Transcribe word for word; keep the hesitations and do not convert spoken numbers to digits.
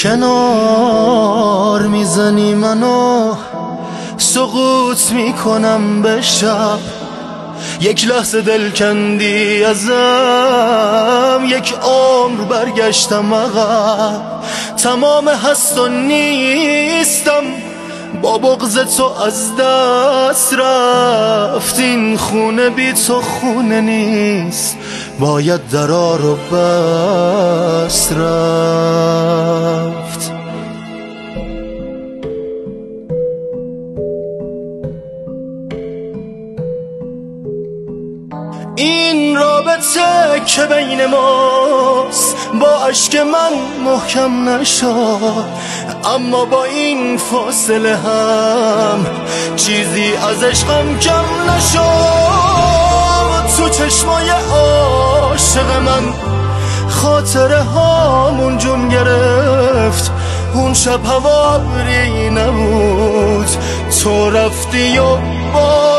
کنار میزنی منو سقوط میکنم به شب، یک لحظه دل کندی ازم، یک عمر برگشتم عقب. تمام هست و نیستم، با بغض تو از دست رفت. این خونه بی تو خونه نیست، باید درا رو بست رفت. این رابطه که بین ماست با عشق من محکم نشد، اما با این فاصله هم چیزی از عشقم کم نشد. تو چشمای عاشق من خاطره هامون جون گرفت، اون شب هوا ابری نبود، تو رفتی و با